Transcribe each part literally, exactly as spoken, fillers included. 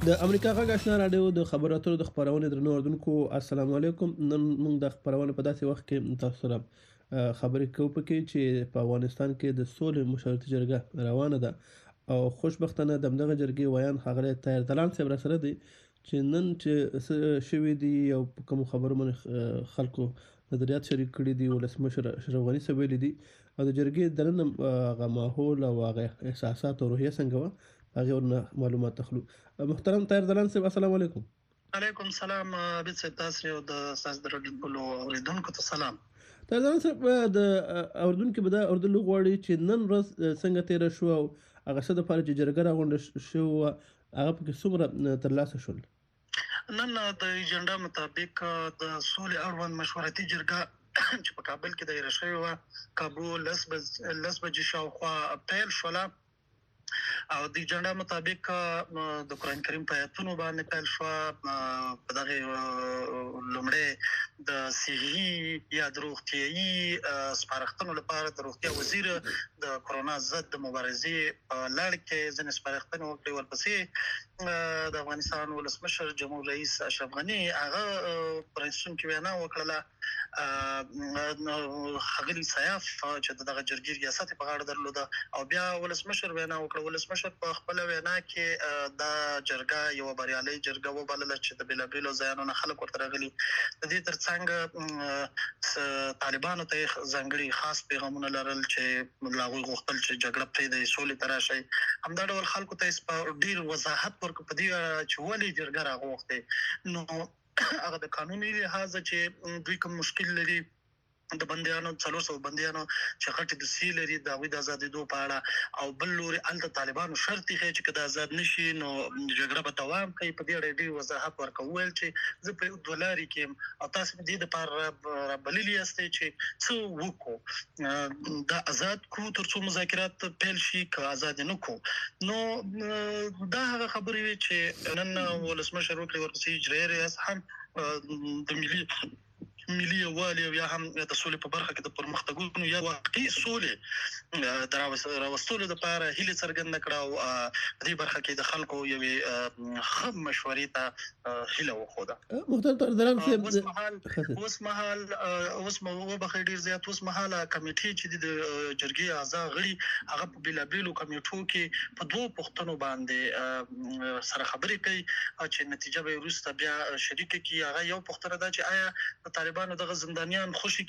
د امریکا غږ آشنا راډیو د خبرو اترو د خپرونې درنو اردوونکو السلام علیکم. نن موږ د خپرونې په داسې وخت کې تاسو سره خبرې کوو پکې چې په افغانستان کې د سولې مشورتي جرګه روانه ده او خوشبختانه د همدغه جرګې ویان ښاغلی طاهر دلان صاحب راسره دی چې نن چې څه شوي دي او په کومو خبرو باندې خلکو نظریات شریک کړي دي، ولسمشر اشرف غني صاحب ویلي دي او د جرګې دننه هغه ماحول او هغه احساسات او روحیه څنګه وه هغې ورنه معلومات اخلو. محترم طاهر دلان صاحب السلام علیکم. علیکم سلام عبید صاحب، تاسو او د ستاسو د راډیو ټولو اورېدونکو ته سلام. طاهر دلان صاحب د اردوونکو به دا اردو غواړي چې نن ورځ څنګه تېره شوه او هغه څه دپاره چې جرګه راغونډه شوې وه هغه پکې څومره ترلاسه شول؟ نن د ایجنډا مطابق د سولې اړوند مشورتي جرګه چې په کابل کې دایره شوې وه کابل لس بجې شاوخوا پیل شوله او د ایجنډا مطابق د قرآن کریم په آیتونو باندې پیل شوه. په دغه لومړی د صحي یا د روغتیایي سپارښتنو لپاره د روغتیا وزیر د کرونا ضد د مبارزې په لړ کې ځینې سپارښتنې وکړې. ورپسې د افغانستان ولسمشر جمهور رئیس اشرف غني هغه پرانیستونکې وینا وکړله. ښاغلي سیاف چې دغه جرګې ریاست یې په غاړه درلوده او بیا ولسمشر وینا وکړه. ولسمشر په خپله وینا کې دا جرګه یوه بریالۍ جرګه وبلله چې د بېلابېلو ځایونو نه خلک ورته راغلي. د دې تر څنګ طالبانو ته یې ځانګړي خاص پیغامونه لرل چې له هغوی غوښتل چې جګړه پرېږدئ، سولې ته راشئ. همدا ډول خلکو ته یې په ډېر وضاحت ورکړ په دې اړه چې ولې جرګه راغوښتې. نو هغه د قانوني لحاظه چې دوی کوم مشکل لري د بندیانو څلور سوه بندیانو چې غټې دوسیې لري د هغوی د ازادېدو په اړه او بل لوري هلته طالبانو شرط ایښی چې که د آزاد نه شي نو جګړه به دوام کوي. په دې اړه یې ډېر وضاحت ورکړ، وویل چې زه په دوه لارې کې یم او تاسې مې دې دپاره رابللي یاستئ چې څه وکړو، دا آزاد کړو تر څو مذاکرات پیل شي، که آزاد یې نه کړو. نو دا هغه خبرې وې چې نن ولسمشر وکړې. ورپسې اجرایي ریاست هم د ملي ملي یووالي او یا هم د سولې په برخه کې د پرمختګونو یا واقعي سولې د راوستلو دپاره هیلې څرګنده کړه او په دې برخه کې د خلکو یوې ښه مشورې ته هیله وښوده. محترم طاهر دلان صاحب اوس مهال اوس مهال اوس وبخښئ ډېر زیات اوس مهاله کمیټې چې دي د جرګې اعضا غړي هغه په بېلابېلو کمیټو کې په دوو پوښتنو باندې سره خبرې کوي چې نتیجه به یې وروسته بیا شریکه کړي. هغه یو پوښتنه ده چې آیا د طالبانو دغه زندانیان خوشي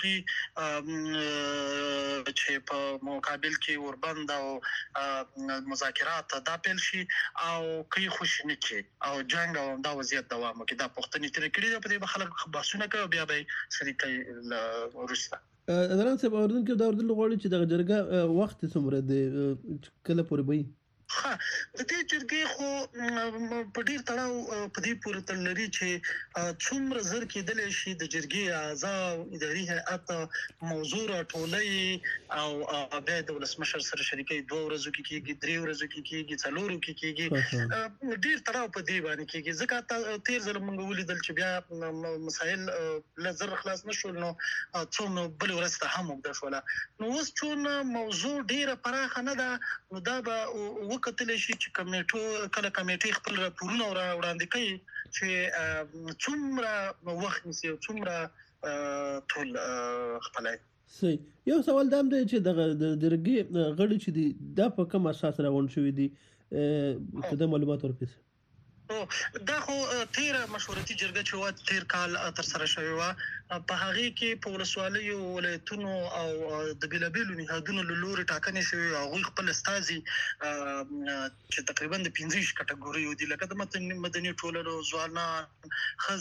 کړي چې په مقابل کې اوربند او مذاکرات دا پیل شي او که یې خوشي نه کړي او جنګ او دا وضعیت دوام وکړي. دا پوښتنې ترې کړي دي، په دې به خلک بحثونه کوي او بیا به یې شریک کوي له وروسته. دلان صاحب اورېدونکي دا اورېدل غواړي چې دغه جرګه وخت یې څومره دی، کله پورې به وي؟ ښه، د دې جرګې خو په ډېر تړاو په دې پورې تړ لري چې څومره زر کېدلی شي د جرګې اعضا او اداري هیئت موضوع راټولوي او بیا د ولسمشر سره شریکوي. دوه ورځو کې کېږي، درې ورځو کې کېږي، څلورو کې کېږي. ډېر تړاو په دې باندې کېږي ځکه تېر ځل موږ ولیدل چې بیا مسایل له زر خلاص نه شول نو څو نو بلې ورځ ته هم اوږده شوله. نو اوس چون موضوع ډېره پراخه نه ده نو دا به کتلی شي چې کمیټو کله کمیټې خپل راپورونه وړاندې کوي چې څومره وخت نیسي او څومره ټول خپلوي. صحیح. یو سوال دا هم دی چې دغه د جرګې غړي چې دي دا په کوم اساس راغونډ شوي دي، که دا معلومات ورکړي؟ دا خو تیره مشورتي جرګه چې وه تیر کال ترسره شوې وه، په هغې کې په ولسوالیو، ولایتونو او د بېلابېلو نهادونو له لورې ټاکنې شوې. هغوی خپل استازي چې تقریبا د پنځه ویشت کټګوریو دي لکه د مدني ټولنو، ځوانان،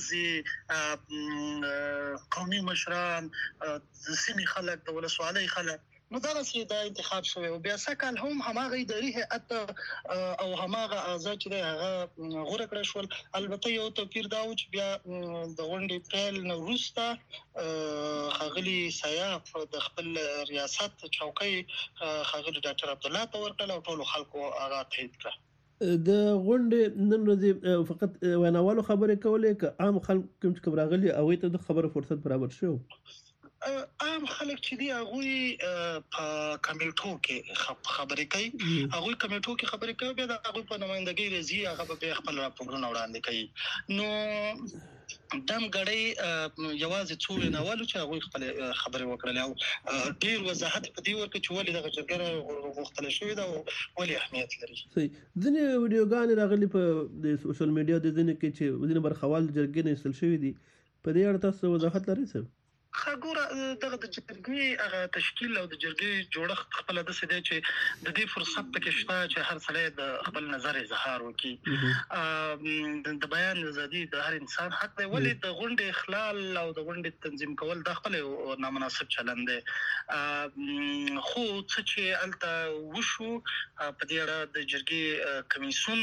ښځې، قومي مشران، د سیمې خلک، د ولسوالۍ خلک، نو دغسې دا انتخاب شوی و. بیا سږکال هم هماغه اداري هیئت او هماغه اعضا چې دی هغه غوره کړی شول. البته یو توپیر دا و چې بیا د غونډې پیل نه وروسته ښاغلي سیاف د خپل ریاست چوکۍ ښاغلي ډاکټر عبدالله ته ورکړله او ټولو خلکو هغه تایید کړه. د غونډې نن ورځې فقط ویناوالو خبرې کولې که عام خلک کوم چې کوم راغلي هغوی ته د خبرو فرصت برابر شو؟ عام خلک چې دی هغه په کمیټو کې خبرې کوي، هغه کمیټو کې خبرې کوي، بیا د هغه په نمائندګۍ راځي، هغه به خپل راپورونه وړاندې کوي. نو دم غړي یوازې څو ویناوالو چې هغه خپل خبرې وکړلې او ډیر وضاحت په دې ورکړي چې ولې دغه جرګه غوښتل شوې ده او ولې اهمیت لري. صحیح. ځینې ویډیوګانې راغلي په د سوشل میډیا د ځینې کې چې ځینې برخوال جرګې نه ایستل شوي دي، په دې اړه تاسو وضاحت لرئ څه؟ خاګوره دغه د جرګې هغه تشکیل او د جرګې جوړښت خپل د څه دی چې د دې فرصت پکې شته چې هر سړی د خپل نظر اظهار وکړي. د بیان ازادي د هر انسان حق دی، ولې د غونډې اخلال او د غونډې تنظیم کول د خپل نامناسب چلند دی. خو څه چې الته وشو په دې اړه د جرګې کمیسیون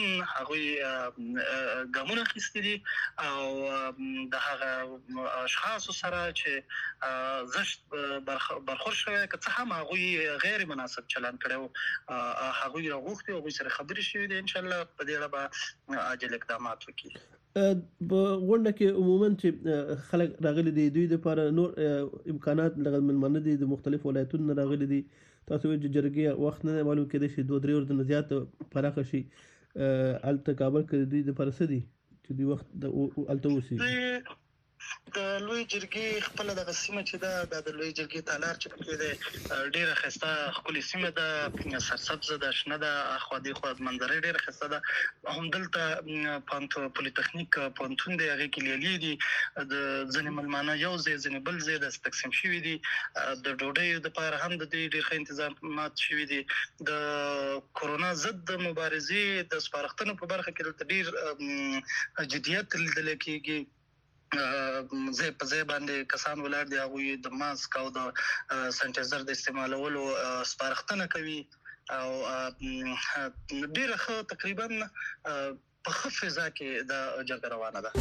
هغه ګامونه اخیستي دي او د هغه اشخاص سره چې زشت برخورد شوی که څه هم هغوی غیر مناسب چلند کړی، هغوی راغوښتي، هغوی سره خبرې شوې دي. انشاءالله په دې اړه به عاجل اقدامات وکړي. په غونډه کې عموما چې خلک راغلي دي دوی دپاره نور امکانات لږ مېلمانه دي د مختلفو ولایتونو نه راغلي دي، تاسو وایئ چې جرګې وخت نه دی معلوم، کېدای شي دوه درې ورځې نه زیات پراخه شي. هلته کابل کې دوی دپاره څه دي چې دوی وخت هلته اوسي؟ د لوی جرګې خپل دغه سیمه چې ده د لوی جرګې تالار چې پکې دی ډیره ښایسته ښکلې سیمه ده، سرسبزه ده، شنه ده، اخوا دېخوا منظرې ډیره ښایسته ده. همدلته پوهنتون پولیتخنیک پوهنتون دی، هغې کې لیلیې دي، د ځینې مېلمانه یو ځای ځینې بل ځای داسې تقسیم شوي دي. د ډوډۍ دپاره هم د دې ډېر ښه انتظامات شوي دي. د کورونا ضد د مبارزې د سپارښتنو په برخه کې دلته ډېر جدیت لیدل کېږي. ځای په ځای باندې کسان ولاړ دي، هغوی د ماسک او د سانیټایزر د استعمالولو سپارښتنه کوي او ډېره ښه تقریبا په ښه فضا کې د جرګه روانه ده.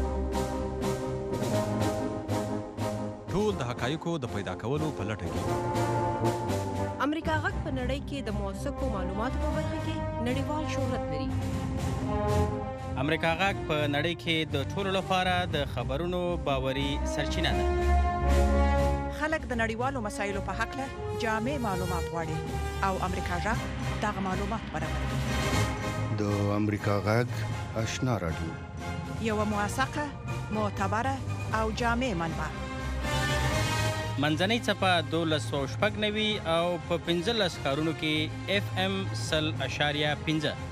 ټول د حقایقو د پیدا کولو په لټه کې. امریکا غږ په نړۍ کې د موثقو معلوماتو په برخه کې نړیوال شهرت لري. امریکا غږ په نړۍ کې د ټولو لپاره د خبرونو باوري سرچینه ده. خلک د نړیوالو مسایلو په حق له جامع معلومات غواړي او امریکا غږ دغه معلومات برابروي. د امریکا غږ آشنا راډیو، یوه موثقه، معتبره او جامع منبع. منځنۍ څپه دولس سوه شپږ نوي او په پنځلس ښارونو کې اف ام سل اشاریه پنځه.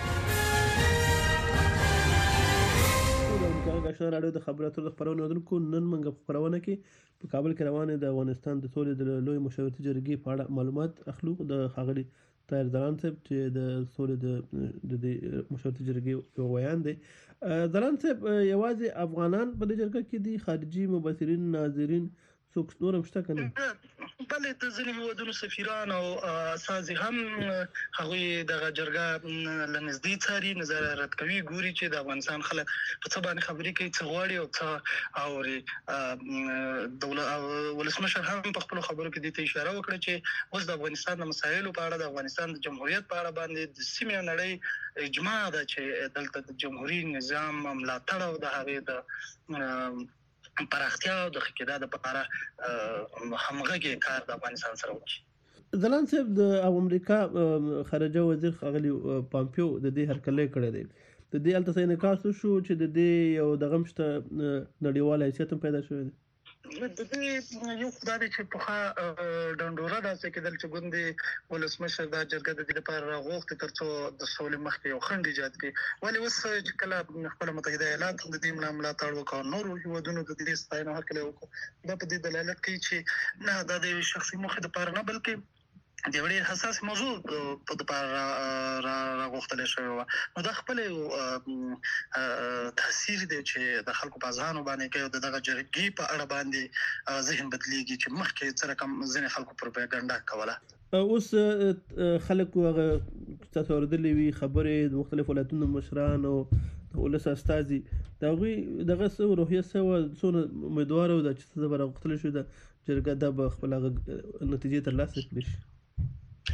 آشنا راډیو د خبرو اترو د خپرونې اورېدونکو، نن موږ په خپرونه کې په کابل کې روانې د افغانستان د سولې د لویې مشاورتي جرګې په اړه معلومات اخلو. د ښاغلي طاهر ځلاند صاحب چې د سولې د دې مشاورتي جرګې یو ویان دی. ځلاند صاحب، یوازې افغانان په دې جرګه کې دي، خارجي مبصرین، ناظرین څوک نور هم شته که نه؟ بلې د ځینې هېوادونو سفیران او استازي هم هغوی دغه جرګه له نږدې څاري، نظارت کوي، ګوري چې د افغانستان خلک په څه باندې خبرې کوي، څه غواړي او څه اوري. دولت ولسمشر هم په خپلو خبرو کې دې ته اشاره وکړه چې اوس د افغانستان د مسایلو په اړه، د افغانستان د جمهوریت په اړه باندې د سیمې او نړۍ اجماع ده چې دلته د جمهوري نظام ملاتړ او د هغې د پراختیا او د ښه کېدا دپاره همغږې کار د افغانستان سره وکړي. ځلاند صاحب، د امریکا خارجه وزیر ښاغلي پامپیو د دې هرکلی کړی دی. د دې هلته څه انعکاس وشو چې د دې یو دغه هم شته، نړیوال حیثیت هم پیدا شوی دی؟ د دې یو خو دا دی چې پخوا ډنډوره داسې کېدل چې ګوندې ولسمشر دا جرګه د دې لپاره راغوښتې تر څو د سولې مخکې یو خنډ ایجاد کړي. ولې اوس چې کله خپله متحده ایالات هم د دې ملاتړ وکړ، نورو هېوادونو د دې ستاینه هرکلی وکړو، دا په دې دلالت کوي چې نه دا د یوې شخصي موخې دپاره نه، بلکې د یو ډېر حساس موضوع په دپاره راغوښتلی شوې وه. نو دا خپله یو تاثیر دی چې د خلکو په اذهانو باندې کوي او د دغه جرګې په اړه باندې ذهن بدلېږي چې مخکې څه رقم ځینې خلکو پروپاګنډا کوله. اوس خلکو هغه تاسو اورېدلې وي خبرې د مختلفو ولایتونو مشران او د ولس استازي، د هغوی دغه څه روحیه څه وه، څونه امیدواره وه چې څه به راغوښتلی شوي ده جرګه دا به خپل هغه نتیجې ترلاسه کړي شي؟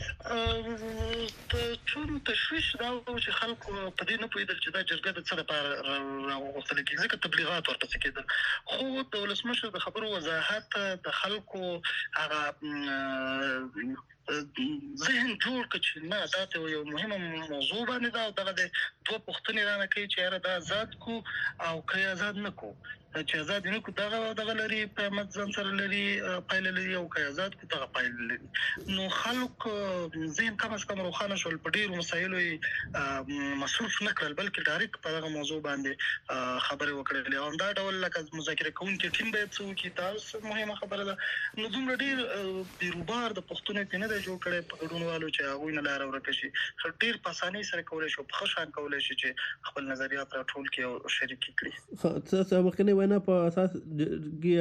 ټول تشویش دا چې خلکو په دې نه پوهېدل چې دا جرګه د څه لپاره راوغوښتل کېږي، ځکه تبلیغات ورپسې کېدل. خو د ولسمشر د خبرو وضاحت د خلکو هغه ذهن جوړ کړ چې نه دا ته یو مهمه موضوع باندې دا دغه د دوه پوښتنې رانه کوي چې یاره دا آزاد کو او که آزاد نه کو، چې آزاد نه کو دغه دغه لري په متن سره لري پایله لري او که آزاد کو دغه پایله لري. نو خلک ذهن کم از کم روښانه شول، په ډیرو مسایلو یې مصروف نه کړل بلکې ډایرکټ په دغه موضوع باندې خبرې وکړلې. او همدا ډول لکه مذاکره کوونکي ټیم باید څه وکړي، تاسو مهمه خبره ده. نو دومره ډیر بیروبار د پښتون ته نه دی جوړ کړی په ګډونوالو چې هغوی نه لاره ورکه شي. ډیر په اسانۍ سره کولی شو، په ښه شان کولی شي چې خپل نظریات راټول کړي او شریک کړي. څه مخکنی وینا په اساس کې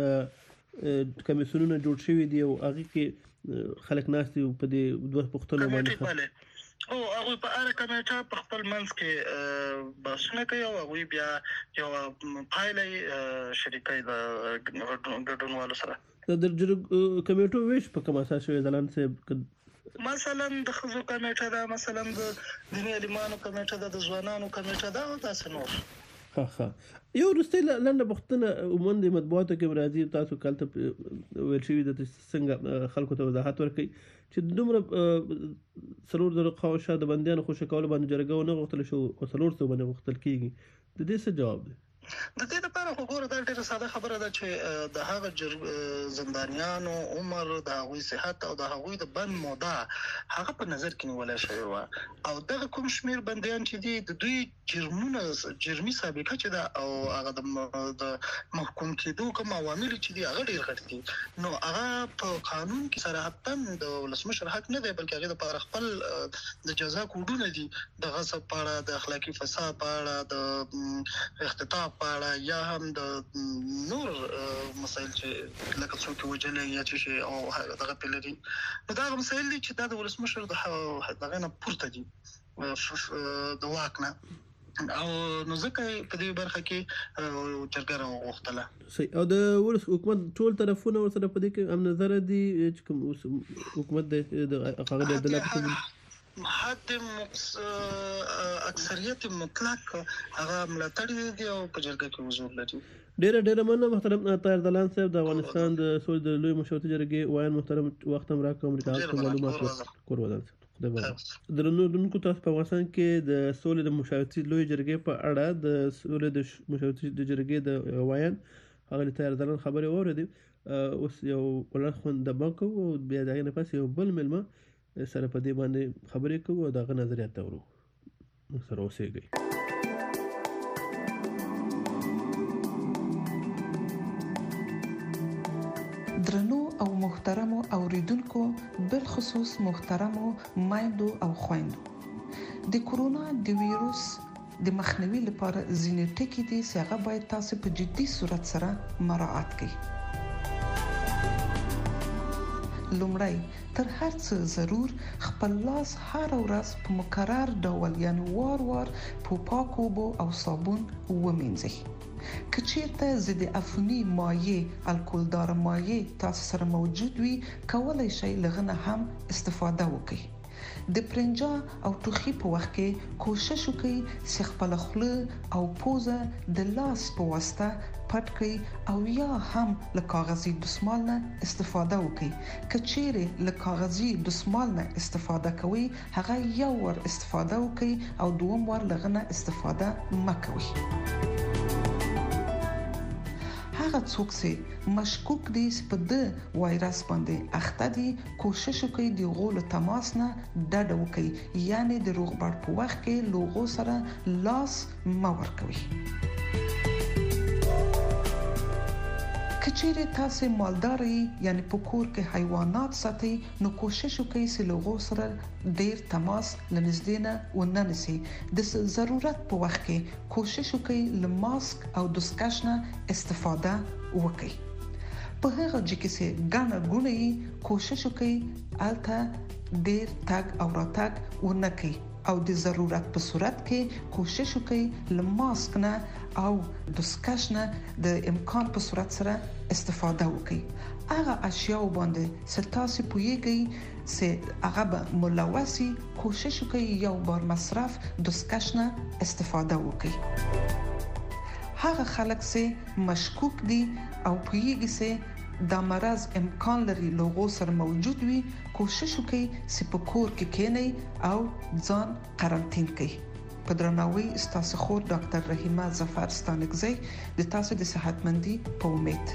هغه کمیسیونونه جوړ شوي دي او هغې کې خلک ناست دي په دې دوه پوښتنو باندې. او هغوی په هره کمیټه په خپل منځ کې بحثونه کوي او هغوی بیا یو پایله یې شریکوي د ګډونوالو سره. د کمیټو ویش په کوم اساس شوی ځلان صاحب؟ مثلا د ښځو کمیټه ده، مثلا د دیني عالمانو کمیټه ده، د ځوانانو کمیټه ده او داسې نور. ها ها یو وروستۍ لنډه پوښتنه عموما د مطبوعاتو کې راځي، تاسو کلته ویل شوي ده چې څنګه خلکو ته وضاحت ورکوي چې دومره څلور زره خواوشا د بندیانو خوشي کولو باندې جرګه ونه غوښتل شو او څلور سوه باندې غوښتل کېږي، د دې څه جواب دی؟ د دې لپاره خو ګوره دا ډېره ساده خبره ده چې د هغه زندانیانو عمر، د هغوی صحت او د هغوی د بند موده هغه په نظر کې نیولی شوې وه. او دغه کوم شمېر بندیان چې دي د دوی جرمونه جرمي سابقه چې ده او هغه د محکوم کېدو کوم عوامل چې دي هغه ډېر غټ دي. نو هغه په قانون کې صراحتاً د ولسمشر حق نه دی، بلکې هغې دپاره خپل د جزا کوډونه دي، د غصب په اړه، د اخلاقي فساد په اړه، د اختطاف په اړه، یا هم د نور مسایل چې لکه څوک وجلی یا څه شي او دغه پې لري. نو دا هغه مسایل دي چې دا د ولسمشر د هغې نه پورته دي د واک نه، او نو ځکه په دې برخه کې جرګه راوغوښتله. صحیح. او د ولس حکومت ټول طرفونه ورسره په دې کې هم نظره دي چې کوم حکومت د هغه د عدالت حد اکثریت مطلق هغه ملاتړ دي او په جرګه کې حضور لري. ډیره ډیره مننه محترم طاهر دلان صاحب، د افغانستان د سولې د لوی مشورتي جرګې ویاند محترم، وخت هم راکړ امریکا معلومات کور ودان. درنو تاسو په افغانستان کې د سولې د مشورتي لوی جرګې په اړه د سولې د مشورتي جرګې د ویاند هغه طاهر دلان خبرې واورېدې. اوس یو ولر خوند دمه کوو او بیا د هغې نه پس یو بل مېلمه سره په دې باندې خبرې کوو او د هغه نظریات ته ورو. موږ سره اوسېږئ. درنو او محترمو اوریدونکو، بالخصوص محترمو مایندو او خویندو، د کورونا د ویروس د مخنیوي لپاره ځینې ټکي دي چې هغه باید تاسو په جدي صورت سره مراعات کړئ. لومړی تر هر څه ضرور خپل لاس هر ورځ په مکرر ډول یعنی وار وار په پاکو اوبو او صابون ومینځئ. که چیرته ضد عفوني مایع الکولدار مایع تاسو سره موجود وي، کولای شئ له هغه هم استفاده وکړئ. د پرنجا او ټوخي په وخت کې کوشش وکړئ چې خپل خوله او پوزه د لاس په واسطه پټ کړئ او یا هم له کاغذي دستمال نه استفاده وکړئ. که چیرې له کاغذي دستمال نه استفاده کوئ، هغه یو ور استفاده وکړئ او دوم ور له هغه نه استفاده مه کوئ. هغه څوک چې مشکوک دي چې په د وایرس باندې اخته دي، کوشش وکړي د هغو له تماس نه ډډه وکړي، یعنی د روغبړ په وخت کې له هغو سره لاس مه ورکوي. که چیرې تاسو مالدار یې یعنی په کور کې حیوانات ساتئ، نو کوشش وکړئ چې له هغو سره ډیر تماس له نږدې نه ونه نیسئ. د ضرورت په وخت کې کوشش وکړئ له ماسک او دستکش نه استفاده وکړئ. په هغه ځای کې چې ګڼه ګوڼه یې کوشش وکړئ هلته ډیر تګ او راتګ ونه کړئ او د ضرورت په صورت کې کوشش وکړئ له ماسک نه او د سکش نه د امکان په صورت سره استفاده وکړئ. هغه اشیاء باندې ستاسو پویږي چې هغه به ملوثي کوشش وکړئ یو بار مصرف د سکش نه استفاده وکړئ. هغه خلک چې مشکوک دي او پویږي چې دا مرض امکان لري لوغو سره موجود وي کوشش وکړئ چې په کور کې کېنئ او ځان قرنطین کړئ. په درناوي ستاسو خور ډاکټر رحیمه ظفر ستانکزی د تاسو د صحتمندي په امید.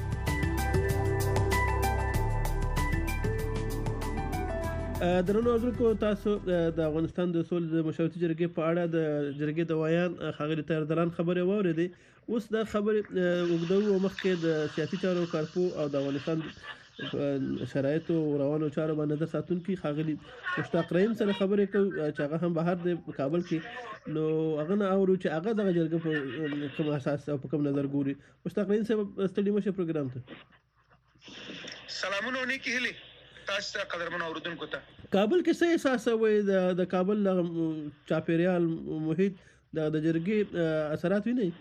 درنو اردوونکو تاسو د افغانستان د سولې د مشاورتي جرګې په اړه د جرګې د ویان خاغلی طاهردران خبرې واورېدې. اوس دا خبرې وګدو مخکې د سیاسي چارو کارپو او د افغانستان شرایطو روانو چارو باندې نظر ساتونکي خاغلی مشتاق رحیم سره خبرې کوو چې هغه هم بهر د کابل کې نو هغه نه اورو چې هغه دغه جرګه په کوم اساس او په کوم نظر ګوري. مشتاق رحیم صاحب ستړي مشه پروګرام ته سلامونه ونیکي هلي تاسو ته قدرمن اوردونکو ته. کابل کې څه احساس وي د د کابل چاپیریال محیط د د جرګې اثرات ویني؟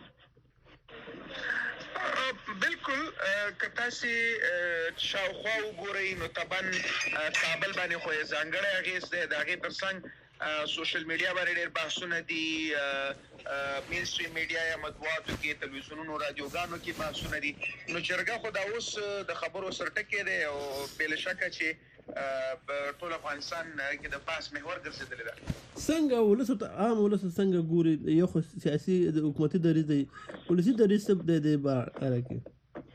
بالکل کتاسي شاوخوا وګورئ نو طبعا کابل باندې خو ځانګړی اغیز دی. د هغې تر څنګ سوشل میډیا باندې ډېر بحثونه دي، مین سټریم میډیا یا مطبوعاتو کې تلویزیونونو رادیوګانو کې بحثونه دي. نو جرګه خو دا اوس د خبرو سرټکی دی او بې شکه چې په ټول افغانستان کې د بحث محور ګرځېدلی ده. څنګه ولس ته عام ولس څنګه ګوري؟ یو خو سیاسي حکومتي دریځ دی، ولسي دریځ څه دی د باره کې؟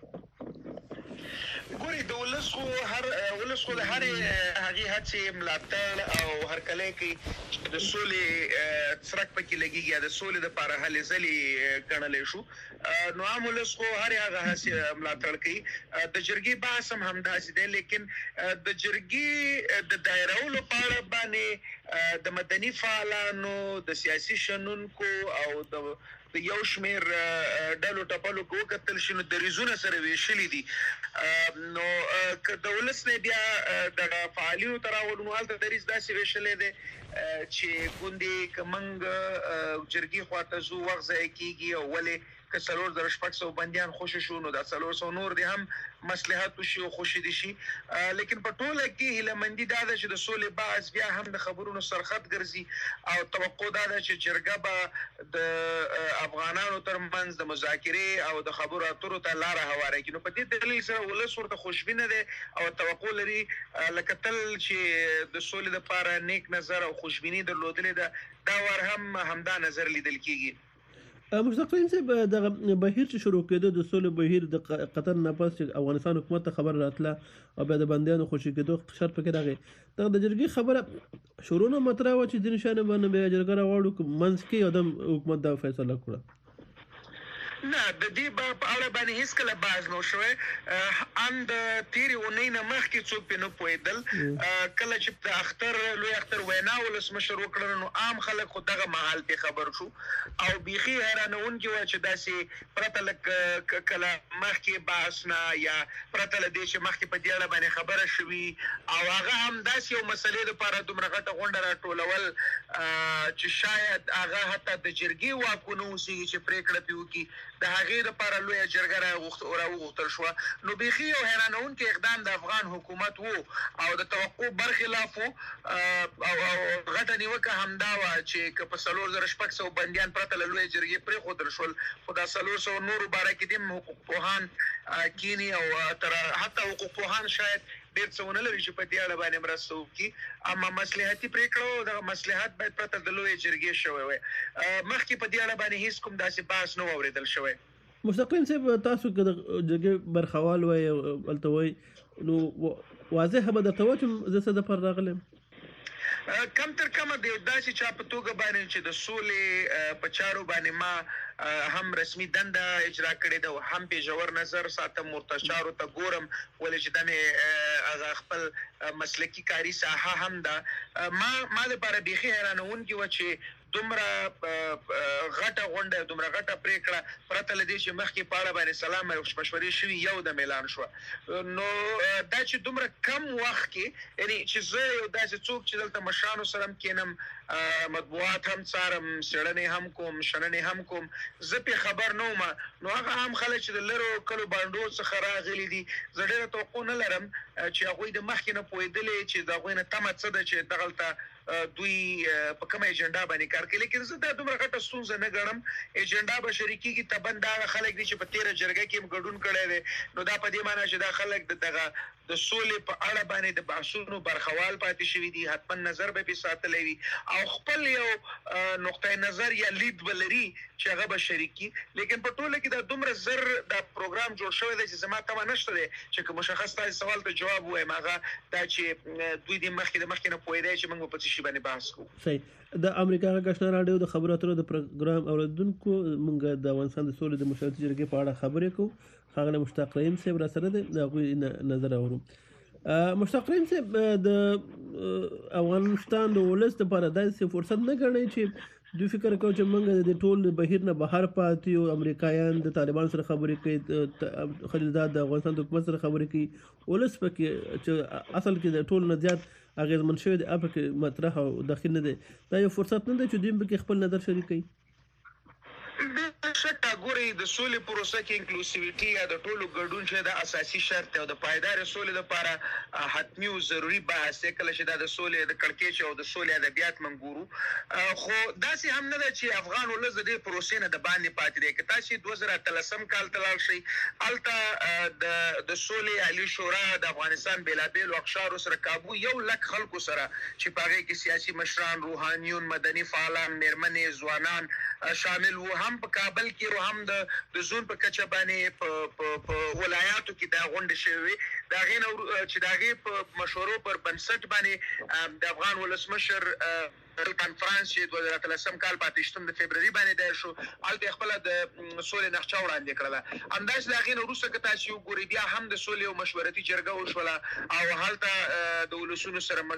ګوري د ولس خو هر ولس خو د هرې هغې هڅې ملاتړ او هرکلی کوي چې د سولې څرک پکې لګېږي یا د سولې دپاره هلې ځلې ګڼلی شو. نو عام ولس خو هرې هغه هڅې ملاتړ کوي. د جرګې بحث هم همداسې دی، لیکن د جرګې د دایرولو په اړه باندې د مدني فعالانو، د سیاسي شنونکو او د د یو شمیر ډلو ټپلو کې وکتل شي نو دریځونه سره ویشلي دي. نو که د ولس نه بیا دغه فعالینو ته راوړو نو هلته دریځ داسې ویشلی دی چې ګوندې که موږ جرګې خواته ځو وخت ضایع کېږي او ولې که څلور زره شپږ سوه بندیان خوشي شو نو دا څلور سوه نور دې هم مصلحت وشي او خوشي دي شي. لیکن په ټوله کې هیلهمندي دا ده چې د سولې بحث بیا هم د خبرونو سرخط ګرځي او توقع دا ده چې جرګه به د افغانانو ترمنځ د مذاکرې او د خبرو اترو ته لاره هواره کړي. نو په دې دلیل سره ولس ورته خوشبینه دی او توقع لري لکه تل چې د سولې دپاره نیک نظر او خوشبیني درلودلې ده دا ور هم همدا نظر لیدل کېږي. مشتاق رحیم صاحب دغه بهیر چې شروع کېده د سولې بهیر د قطر نه پس چې افغانستان حکومت ته خبر راتله او بیا د بندیانو خوشي کېدو شرط پکې راغی، دغه د جرګې خبره شروع نه مطرح وه چې ځینې شیانو باندې بیا جرګه راواړو منځ کې یو دم حکومت دا فیصله کړه؟ نه، د دې په اړه باندې هیڅکله بحث نه شوی. ان د تېرې اونۍ نه مخکې څوک پرې نه پوهېدل. کله چې د اختر لوی اختر وینا ولسمشر وکړله نو عام خلک خو دغه مهال پرې خبر شو او بیخي حیرانونکي وه چې داسې پرته له کله مخکې بحث نه یا پرته له دې چې مخکې په دې اړه باندې خبره شوي او هغه هم داسې یو مسلې دپاره دومره غټه غونډه راټولول چې شاید هغه حتی د جرګې واک ونه اوسېږي چې پرېکړه پرې وکړي. د هغې دپاره لویه جرګه راوغوښتل شوه. نو بیخي یو حیرانونکی اقدام د افغان حکومت و او د توقع برخلاف و او غټه نیوکه همدا وه چې که په څلور زره شپږ سوه بندیان پرته له لویې جرګې پرېښودل شول خو دا څلور سوه نورو باره کې دې هم حقوق پوهان کینی او تر حتی حقوق پوهان شاید ډېر څه ونه لري چې په دې اړه باندې مرسته وکړي. اما مصلحتي پرېکړه و دغه مصلحت باید پرته د لویې جرګې شوی وی. مخکې په دې اړه باندې هېڅ کوم داسې بحث نه و اورېدل شوی. مشتاق رحیم صاحب تاسو که د جرګې برخوال وئ هلته وئ نو واضحه به درته وه چې زه څه دپاره راغلی یم؟ کم تر کمه د یو داسې چا په توګه باندې چې د سولې په چارو باندې ما هم رسمي دنده اجرا کړې ده او هم پېژور نظر ساتم ورته چارو ته ګورم ولې چې دا مې هغه خپل مسلکي کاري ساحه هم ده. ما ما دپاره بیخي حیرانونکي وه چې دومره غټه غونډه غونډه دومره غټه پریکړه پرته لدې چې مخکې په اړه باندې سلام او مشورې شوي یو د اعلان شو نو دا چې دومره کم وخت کې یعنی چې زه یو داسې څوک چې دلته مشرانو سره کېنم مطبوعات هم څارم څېړنې هم کوم شننې هم کوم زه پې خبر نه وم نو هغه هم خلک چې د لرو کلو بانډو څخه راغلي دي زه ډېره توقع نه لرم چې هغوی د مخکې نه پوهېدلې چې د هغوی نه تمه څه ده چې دغلته دوی په کومه ایجنډا باندې کار کوي لیکن زه دا دومره غټه ستونزه نه ګڼم ایجنډا به شریکېږي تبند هغه خلک دي چې په تېره جرګه کې هم ګډون کړی دی نو دا په دې معنی چې دا خلک د دغه د سولې په اړه باندې د بحثونو برخوال پاتې شوي دي حتما نظر به پې ساتلی وي او خپل یو نقطه نظر یا لید به لري چې هغه به شریکي لیکن په ټوله کې دا دومره زر دا پروګرام جوړ شوی دی چې زما تمه نشته دی چې که مشخص تاسې سوال ته جواب ووایم هغه دا چې دوی د مخکې د مخکې نه پوهېدی چې موږ به په څه شي باندې بحث کوو صحیح د امریکا غږ آشنا راډیو د خبرو اترو د پروګرام اوریدونکو موږ د افغانستان د سولې د مشارکتي جرګې په اړه خبرې کوو ښاغلی مشتاق رحیم صاحب را سره دی د هغوی نظر اورو مشتاق رحیم صاحب د افغانستان د ولس دپاره داسې فرصت نه ګڼئ چې دوی فکر کوي چې موږ د ټول بهیر نه بهر پاتې یو امریکایان د طالبان سره خبرې کوي خلیلزاد د افغانستان د حکومت سره خبرې کوي ولس پکې چې اصل کې د ټول نه زیات اغېزمن شوی دی پکې مطرح او داخل نه دی دا یو فرصت نه دی چې دوی پکې خپل نظر شریک کوي شکه ګوري د سولې پروسه کې انکلوسیویټي یا د ټولو ګډون چې د اساسي شرط دی او د پایدار سولې لپاره حتمی او ضروري بحث دی کله چې د سولې د کړکېچ او د سولې ادبیات منګورو خو داسې هم نه ده چې افغان ولس د دې پروسې نه د باندې پاتې دی که تاسې دوه زره اتلسم کال ته لاړ شئ هلته د سولې عالي شورا د افغانستان بېلابېلو اقشارو سره کابو یو لک خلکو سره چې په هغې کې سیاسي مشران روحانیون مدني فعالان میرمنې ځوانان شامل وو هم په کابل کې هم د د زون په کچه باندې په ولایاتو کې دا غونډې شوې د هغې نه چې د هغې په مشورو پر بنسټ باندې د افغان ولسمشر کنفرانس چې دوه زره اتلسم کال په اتهشتم د فبروري باندې دایر شو هلته خپله د سولې نقشه وړاندې کړله همداسې د هغې نه وروسته که تاسې وګورئ بیا هم د سولې یو مشورتي جرګه وشوله او هلته د ولسونو سره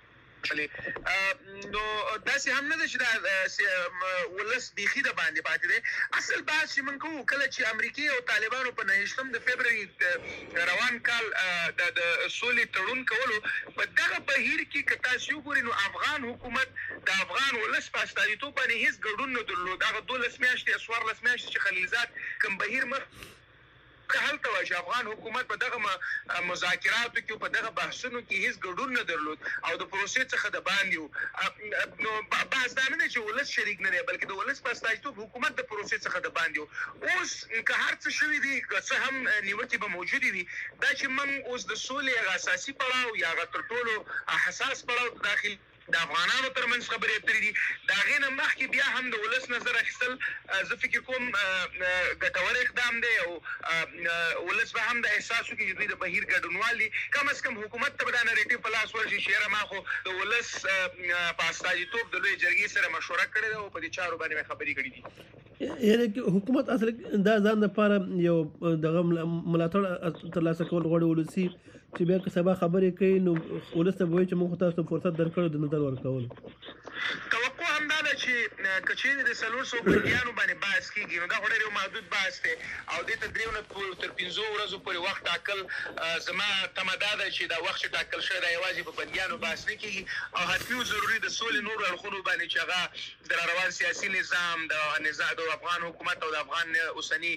نو داسې هم نه ده چې دا ولس بیخي د باندې پاتې دی اصل بحث چې موږ کوو کله چې امریکې او طالبانو په نهشتم د فبروري روان کال د سولې تړون کولو په دغه بهیر کې که تاسې وګورئ نو افغان حکومت د افغان ولس په استازیتوب باندې هېڅ ګډون نه درلود هغه دولس میاشتې یا څوارلس میاشتې چې خلیلزاد کوم بهیر مخ که هلته وای چې افغان حکومت په دغه مذاکراتو کې په دغه بحثونو کې هیڅ ګډون نه درلود او د پروسې څخه د باندې وو نو بحث دا نه دی چې ولس شریک نه دی بلکې د ولس په استازیتوب حکومت د پروسې څخه د باندې وو اوس که هر څه شوي دي که څه هم نیوکې به موجودې وي دا چې موږ اوس د سولې هغه اساسي پړاو یا هغه تر ټولو حساس پړاو ته داخل د افغانانو ترمنځ خبرې اترې دي د هغې نه مخکې بیا هم د ولس نظر اخیستل زه فکر کوم ګټور اقدام دی او ولس به هم د احساس وکړي چې دوی د بهیر ګډونوال دي کم از کم حکومت ته به دا نریټیو په لاس ورشي چې یاره ما خو د ولس په استازیتوب د لویې جرګې سره مشوره کړې ده او په دې چارو باندې مې خبرې کړې دي یعنې حکومت اصل دا ځان لپاره یو دغه ملاتړ ترلاسه کول غواړي ولسي چې بیا که سبا خبرې کوي نو ولس ته به وایي چې موږ خو تاسو ته فرصت درکړو د نظر ورکولو توقع همدا ده چې که چیرې د څلور سوه بندیانو باندې بحث کېږي نو دا خو ډېر یو محدود بحث دی او دې ته درېو نه تر پنځو ورځو پورې وخت ټاکل زما تمه دا ده چې دا وخت چې ټاکل شوی دا یوازې په بندیانو بحث نه کېږي او حتمي او ضروري د سولې نورو اړخونو باندې چې هغه د راروان سیاسي نظام د افغان حکومت او د افغان اوسني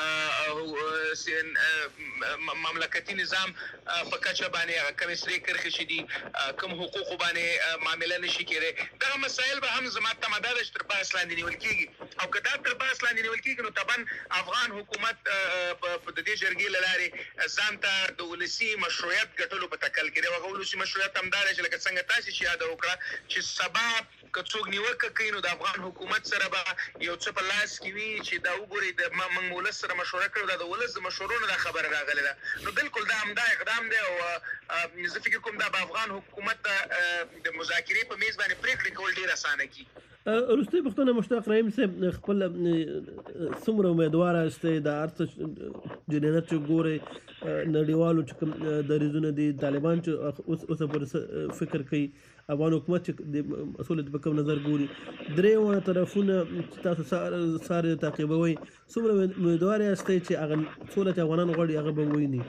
مملکتي نظام په کچه باندې هغه کومې سرې کرښې چې دي کوم حقوقو باندې معامله نشي کېدی دغه مسایل به هم زما تمه دا ده چې تر بحث لاندې نیول کېږي او که دا تر بحث لاندې نیول کېږي نو طبعا افغان حکومت په د دې جرګې له لارې ځان ته د ولسي مشروعیت ګټلو په تکل کې دی هغه ولسي مشروعیت همدا دی چې لکه څنګه تاسې چې یاده وکړه چې سبا که څوک نیوکه کوي نو د افغان حکومت سره به یو څه په لاس کې وي چې دا وګورئ د موږ ولس سره مشوره کړې دا د ولس د مشورو نه دا خبره راغلې ده نو بالکل دا همدا اقدام دی او زه فکر کوم دا به افغان حکومت ته د مذاکرې په میز باندې پرېکړې کول ډېر اسانه کړي وروستۍ پوښتنه مشتاق رحیم صاحب خپل څومره امیدوار یاستئ د هر څه جنایت چې ګورئ نړیوالو چې کوم دریځونه دي طالبان چې اوس اوسه پورې فکر کوي افغان حکومت چې د مسؤلیت په کوم نظر ګوري درې واړه طرفونه چې تاسو څارې تعقیبوئ څومره امیدوار یاستئ چې هغه سوله چې افغانان غواړي هغه به وویني؟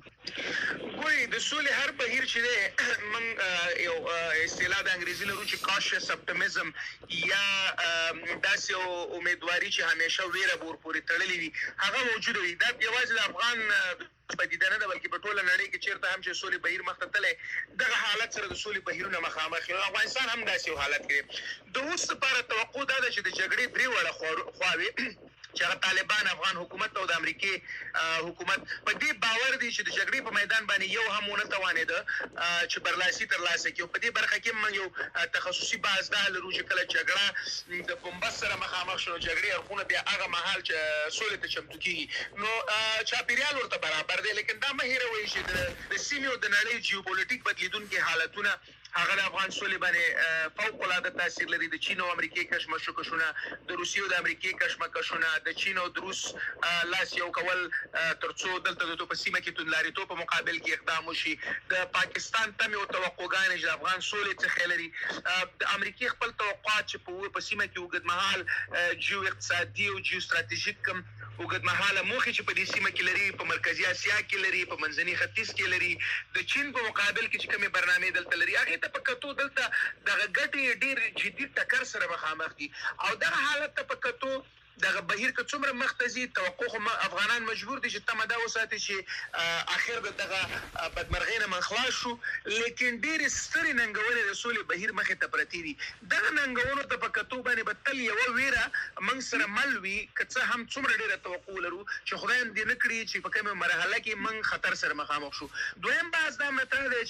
ګورئ د سولې هر بهیر چې دی موږ یو اصطلاح د انګریزي لرو چې کاشس اپټیمزم یا داسې یو امیدواري چې همیشه ویره به ورپورې تړلې وي هغه موجوده وي. دا یوازې د افغان پدیده نه ده بلکې په ټوله نړۍ کې چیرته هم چې سولې بهیر مخته تللی دغه حالت سره د سولې بهیرونه مخامخ یو افغانستان هم داسې یو حالت کې د اوس لپاره توقع دا ده چې د جګړې درې واړه خواوې چې هغه طالبان افغان حکومت او د امریکې حکومت په دې باور دي چې د جګړې په میدان باندې یو هم ونه توانېده چې برلاسي ترلاسه کړي. په دې برخه کې موږ یو تخصصي بحث دا لرو چې کله جګړه د بمبست سره مخامخ شو جګړې اړخونه بیا هغه مهال چې سولې ته چمتو کېږي نو چاپیریال ورته برابر دی لیکن دا مه هېروئ چې د سیمې او د نړۍ جیوپولیټیک بدلیدونکي حالتونه هغه د افغان سولې باندې فوق العاده تاثیر لري. د چین او امریکې کشمکشونه د روسیې او د امریکې کشمکشونه د چین او د روس لاس یو کول ترڅو دلته د په سیمه کې توندلاریتوب په مقابل کې اقدام وشي. د پاکستان تمې او توقعګانې چې د افغان سولې څخه لري د امریکې خپل توقعات چې په سیمه کې اوږدمهال جیو اقتصادي او جیو ستراتیژیک کم اوږدمهاله موخې چې په دې سیمه کې لري په مرکزي اسیا کې لري په منځني ختیځ کې لري د چین په مقابل کې چې کومې برنامې دلته لري هغې ته په کتو دلته دغه ګټې ډېر جدي ټکر سره مخامخ دي او دغه حالت ته په کتو دغه بهیر که څومره مخته ځي توقع خو افغانان مجبور دي چې تمه دا وساتي چې اخر د دغه بدمرغۍ نه من خلاص شو لیکن ډېرې سترې ننګونې د سولې بهیر مخې ته پرتې دي. دغه ننګونو ته په کتو باندې به تل یوه ویره موږ سره مل وي که څه هم څومره ډېره توقع لرو چې خدای هم دې نه کړي چې په کومه مرحله کې موږ خطر سره مخامخ شو. دویم بحث دا مطرح دی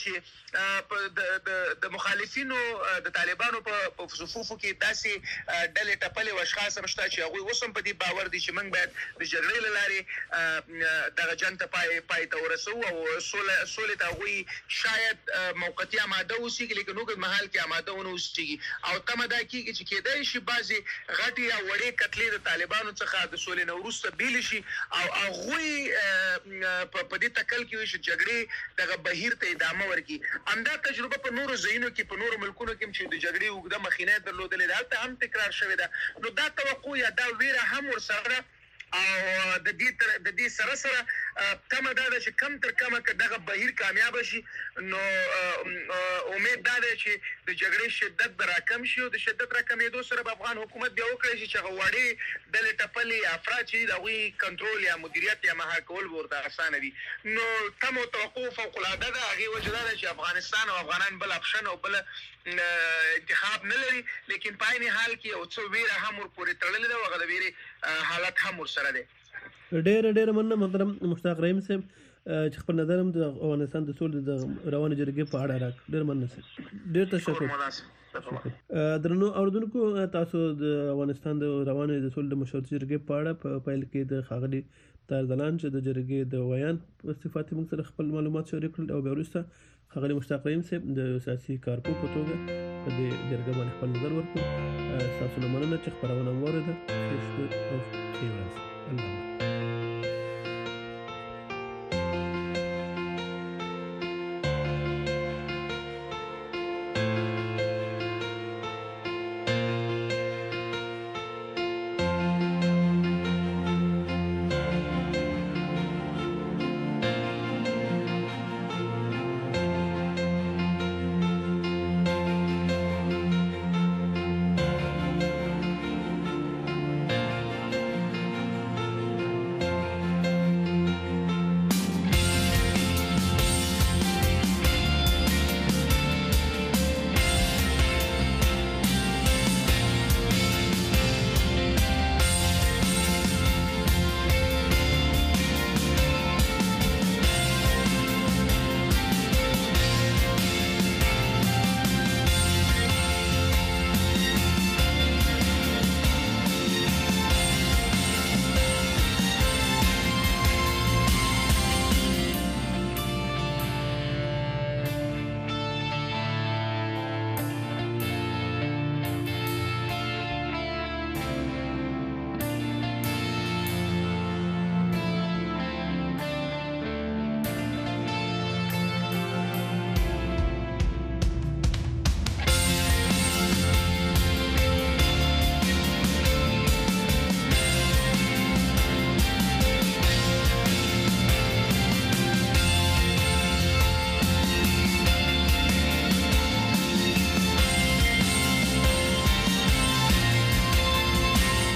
چې د مخالفینو د طالبانو په صفوفو کې داسې ډلې ټپلې او اشخاص هم شته چې هغوی اوس هم په دې باور دي چې موږ باید د جګړې له لارې دغه جنګ ته پای پای ته ورسوو او سوله سولې ته هغوی شاید موقتي اماده اوسېږي لیکن اوږد مهال کې اماده ونه اوسېږي او تمه دا کېږي چې کېدای شي بعضې غټې یا وړې کتلې د طالبانو څخه د سولې نه وروسته بېلې شي او هغوی په دې تکل کې وي چې جګړې دغه بهیر ته ادامه ورکړي. همدا تجربه په نورو ځایونو کې په نورو ملکونو کې چې د جګړې اوږده مخینه درلودلې ده هلته هم تکرار شوې ده نو دا توقع یا دا ویره هم ورسره او د دې د دې سره سره تمه دا ده چې کم تر کمه که دغه بهیر کامیابه شي نو امید دا ده چې د جګړې شدت به راکم شي او د شدت راکمېدو سره به افغان حکومت بیا وکړی شي چې هغه وړې ډلې ټپلې افراد چې د هغوی کنټرول یا مدیریت یا مهار کول به ورته اسانه وي. نو تمه او توقع فوق العاده ده. هغې وجه دا ده چې افغانستان او افغانان بل اپشن او بل انتخاب نه لري لیکن په عین حال کې یو څه ویره هم ورپورې تړلې ده او هغه د ویرې حالت هم ورسره دی. ډېره ډېره مننه محترم مشتاق رحیم صاحب چې خپل نظر هم د افغانستان د سولې د روانې جرګې په اړه راکړ. ډېر مننه صاحب. ډېر تشکر. درنو اورېدونکو تاسو د افغانستان د روانې د سولې د مشورتي جرګې په اړه په پیل کې د ښاغلي طاهر ځلاند چې د جرګې د ویان په صفت موږ سره خپل معلومات شریک کړل او بیا وروسته ښاغلي مشتاق رحیم صاحب د سیاسي کارپوه په توګه په دې جرګه باندې خپل نظر ورکړو. ستاسو نه مننه چې خپرونه مو واورېده. ښه شپه او ښې ورځ. الله